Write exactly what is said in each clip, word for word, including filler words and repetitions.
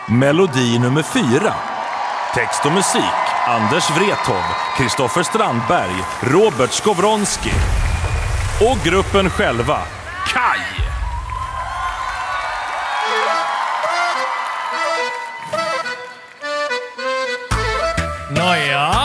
Melodi nummer fyra. Text och musik: Anders Wrethov, Kristoffer Strandberg, Robert Skowronski. Och gruppen själva, Kaj. Nåja!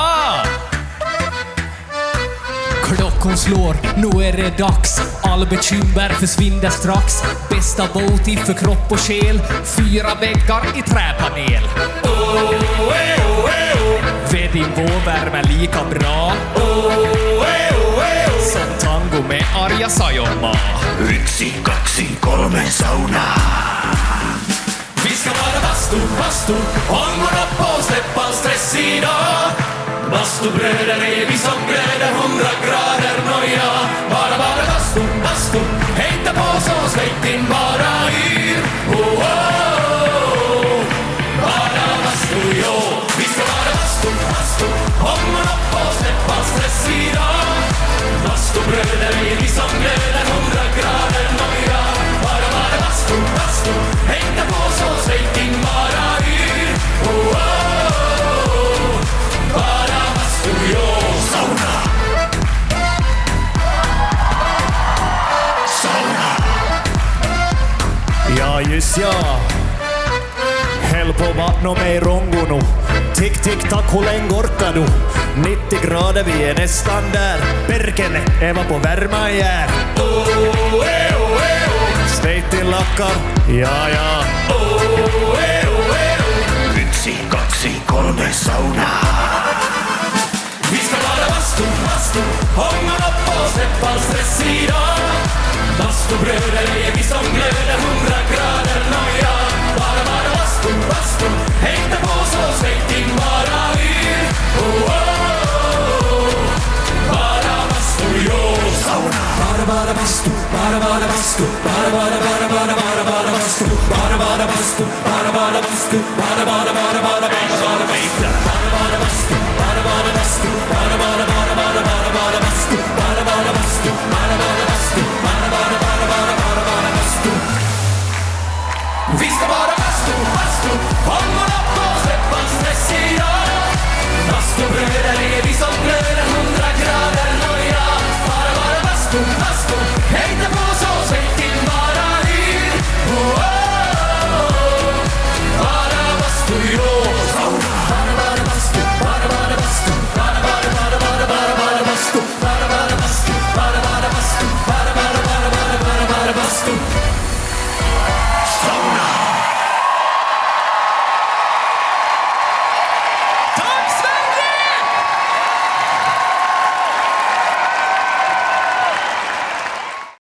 Klockan slår, nu är det dags. All bekymmer försvinner strax. Bästa boti för kropp och själ. Fyra väggar i träpanel. Oh, oh, oh, oh. Vet din vårvärme lika bra. Oh, oh, oh, oh. Som tango med Arja Saijonmaa. Yksi, kaksi, kolme saunaa. Vi ska vara bastu, bastu. Hångorna på, släpp all stress idag. Bastubröder är vi som glöder, hundra grader noja. Bara, bara bastu, bastu. Hejta på så släpp in bara yr. Oh, oh, oh. Bara bastu, jo. Vi ska vara bastu, bastu. Hångorna på, släpp all stress idag. Bastubröder är vi som glöder, hundra grader noja. Bara, bara bastu, bastu. Hejta på så släpp in bara yr. Oh, oh, oh. Bara bastu, jo. Sauna. Sauna. Ja, just ja. Häll på vattnet med rongono. Tick, tick, tack, hur länge orkar du? nittio grader, vi är nästan där. Perkele, Eva på värma är. Oh, oh, oh, oh. Stay till lackar, ja, ja. Oh, oh, oh, oh. Yksi, kaksi, kolme saunaa. Vi ska vara bastu, bastu. Hångorna på, släpp all stress idag. Bastubröder är vi som glöder, hundra grader noja. Bara, bara bastu, bastu. Hejta på så släpp in bara yr. Oh, oh, oh. Bara bastu, jo. Sauna. Bara, bara bastu, bara, bara bastu. Bara, bara, bara, bara, bara, bara bastu. Bara, bara bastu, bara, bara bastu. Bara, bara, bara, bara, bara, bara bastu. Bara, bara bastu, bara, bara bastu. Bara, bara, bara, bara, bara, bara bastu. Bara, bara bastu, bara, bara bastu. Bara, bara, bara, bara, bara, bara bastu. Vi ska vara bastu, bastu.